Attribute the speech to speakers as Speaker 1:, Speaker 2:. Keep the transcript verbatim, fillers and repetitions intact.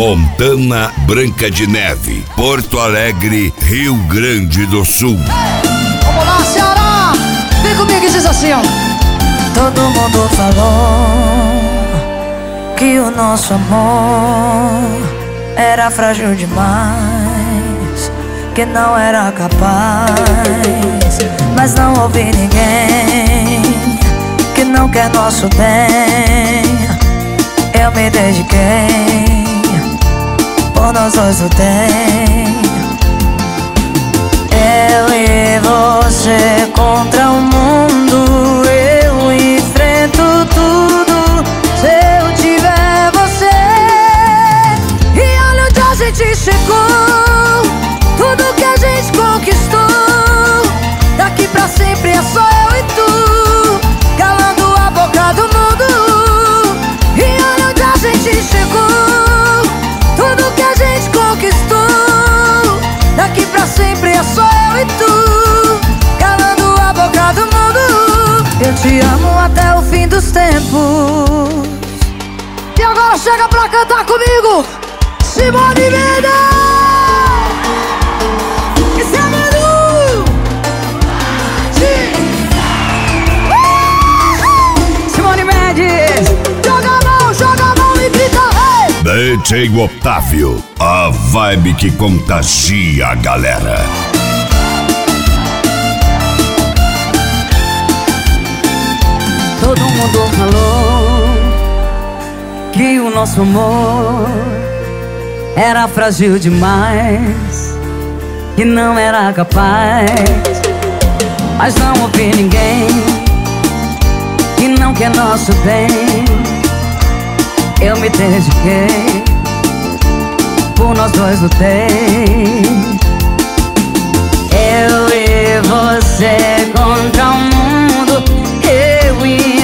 Speaker 1: Montana, Branca de Neve, Porto Alegre, Rio Grande do Sul.
Speaker 2: Vamos lá, Ceará! Vem comigo e diz assim, ó.
Speaker 3: Todo mundo falou que o nosso amor era frágil demais, que não era capaz. Mas não ouvi ninguém que não quer nosso bem. Eu me dediquei, por nós dois lutei. Eu e você contra o mundo, eu enfrento tudo se eu tiver você. E olha onde a gente chegou, tudo que a gente conquistou. Daqui pra sempre é só eu e tu, calando a boca do mundo. E olha onde a gente chegou, tudo que a gente conquistou. Daqui pra sempre é só eu e tu, calando a boca do mundo. Eu te amo até o fim dos tempos.
Speaker 2: E agora chega pra cantar comigo, Simone Mendes! Esse é Manu! Simone Mendes! Joga a mão, joga a mão e grita hey!
Speaker 1: D J Otávio, a vibe que contagia a galera.
Speaker 3: Todo mundo falou que o nosso amor era frágil demais, que não era capaz. Mas não ouvi ninguém que não quer nosso bem. Eu me dediquei, por nós dois lutei. Eu e você contra o mundo, eu e